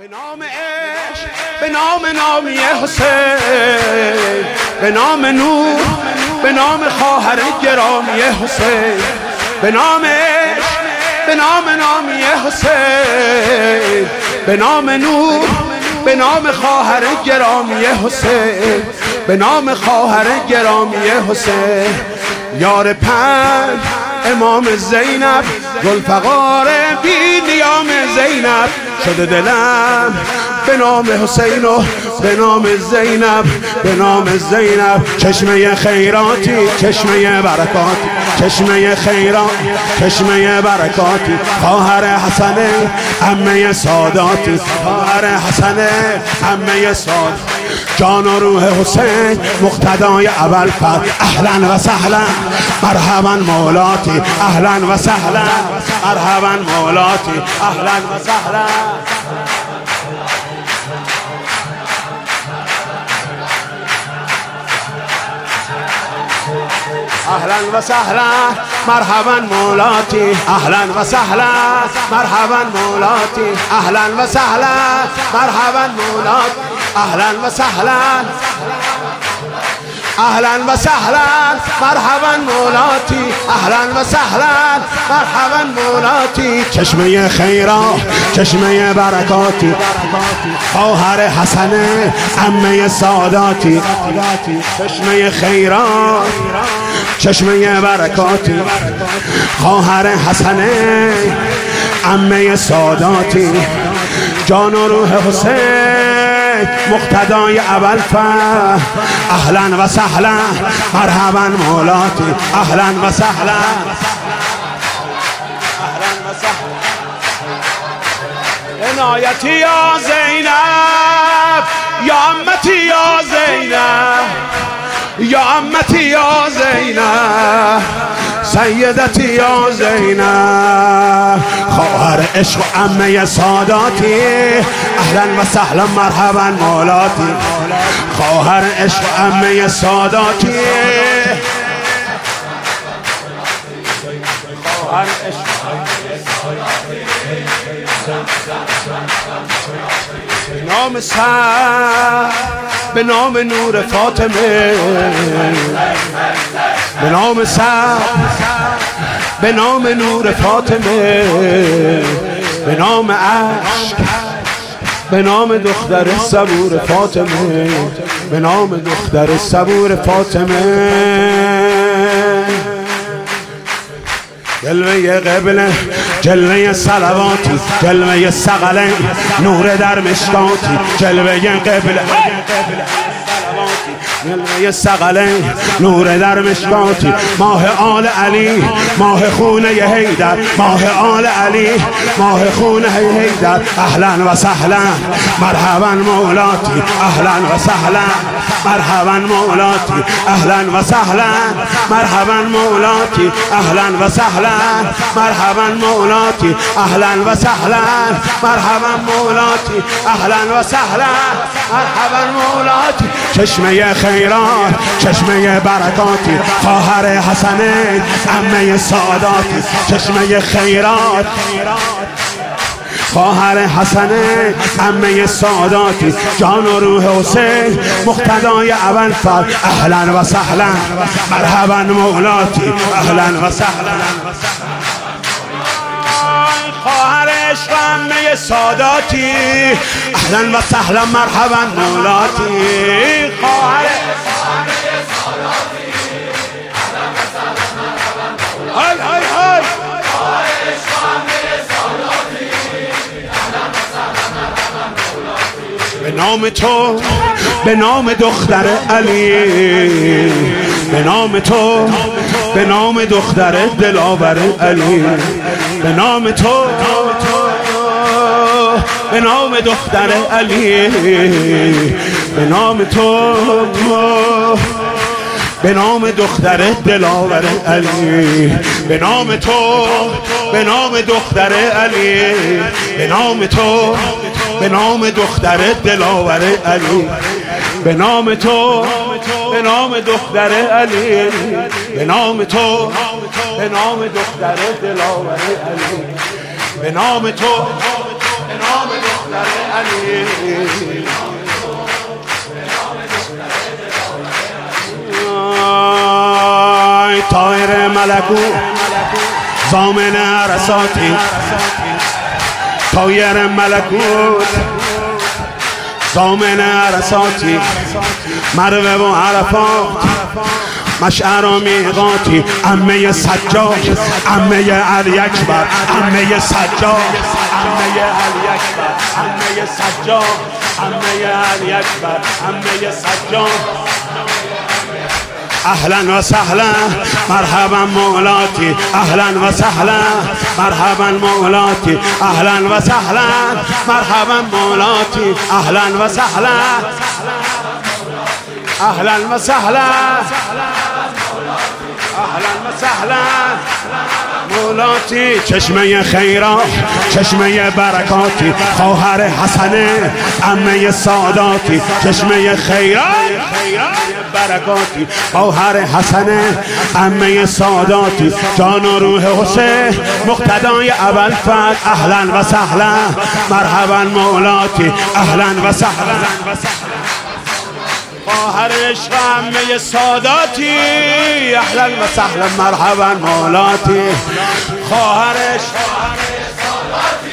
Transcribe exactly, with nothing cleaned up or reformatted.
به نام عشق، به نام نامی حسین، به نام نور، به نام خواهر گرامی حسین، به نام عشق، به نام نامی حسین، به نام نور، به نام خواهر گرامی حسین، به نام خواهر گرامی حسین. یار پنج امام زینب، ذوالفقار بی نیام زینب، شده دلم به نام حسین و به نام زینب، به نام زینب. چشمه خیراتی، چشمه برکاتی، چشمه خیرات، چشمه برکاتی، خواهر حسن عمه ساداتی، خواهر حسن عمه ساداتی. جان و روح حسین مقتدای ابوالفضل، اهلا و سهلا مرحبا مولاتی، اهلا و سهلا مرحبا مولاتی، اهلا و سهلا. اهلا و سهلا مرحبا مولاتی، اهلا و سهلا مرحبا مولاتی، اهلا و سهلا مرحبا مولاتی، اهلا و سهلا اهلا و سهلا مرحبا مولاتی، اهلا و سهلا مرحبا مولاتی. چشمه خیرات، چشمه برکاتی، خواهر حسن عمه ساداتی، چشمه خیرات، چشمه برکاتی، خواهر حسن عمه ساداتی. جان و روح حسین مقتدای ابوالفضل، اهلا و سهلا مرحبا مولاتی، اهلا و سهلا اهلا و سهلا. عنایتی یا زینب، یا امتی یا زینب، یا امتی یا زینب، سیدتی یا زینب، خواهر عشق و عمه ساداتی، اهلا و سهلا مرحبا مولاتی، خواهر عشق و عمه ساداتی، خواهر عشق به نام سر، به نام نور فاطمه، به نام سر، به نام نور فاطمه، به نام عشق، به نام دختر صبور فاطمه، به نام دختر صبور فاطمه. جلوه قبله، جلوه صلواتی، جلوه ثقلین، نور در مشکاتی، جلوه قبله، جلوه ثقلین، نور در مشکاتی، ماه آل علی، ماه خونه حیدر، ماه آل علی، ماه خونه حیدر. اهلا و سهلا مرحبا مولاتی، اهلا و سهلا مرحبا مولاتی، اهلا و سهلا مرحبا مولاتی، اهلا و سهلا مرحبا مولاتی، اهلا و سهلا مرحبا مولاتی، اهلا و سهلا مرحبا مولاتی. چشمه خیرات، چشمه برکاتی، خواهر حسن عمه ساداتی، چشمه خیرات، خواهر حسن عمه ساداتی. جان و روح حسین مقتدای ابوالفضل، اهلا و سهلا مرحبا مولاتی، اهلا و سهلا خواهر عشق عمه ساداتی، اهلا و سهلا مرحبا مولاتی، خواهر عمه ساداتی، اهلا و سهلا مرحبا مولاتی، های های های خواهر عشق عمه ساداتی، اهلا و سهلا مرحبا مولاتی. به نام تو، به نام دختر علی، به نام تو، به نام دختر دلاور علی، به نام تو، به نام دختر علی، به نام تو، به نام دختر دلاور علی، به نام تو، به نام دختر علی، به نام تو، به نام دختر دلاور علی، به نام تو، به نام دختر علی، به نام تو، به نام دختر دلاور علی، به نام تو، به نام دختر علی، ملکوت ضامن عرصاتی طایر ملکوت ضامن عرصاتی مروه و عرفات مشعر و میقاتی عمه سجاد عمه علی اکبر عمه سجاد عمه علی اکبر عمه سجاد عمه علی اکبر عمه سجاد اهلا و سهلا مرحبا مولاتی اهلا و سهلا مرحبا مولاتی اهلا و سهلا مرحبا مولاتی اهلا و سهلا اهلا و سهلا اهلا و سهلا مولاتی چشمه خیرات چشمه برکاتی خواهر حسنه عمه ساداتی چشمه خیرات برکاتی خواهر حسنه عمه ساداتی جان و روح حسین مقتدای ابوالفضل اهلا و سهلا مرحبا مولاتی اهلا و سهلا خواهر عشق عمه ساداتی اهلا و سهلا مرحبا مولاتی خواهر عشق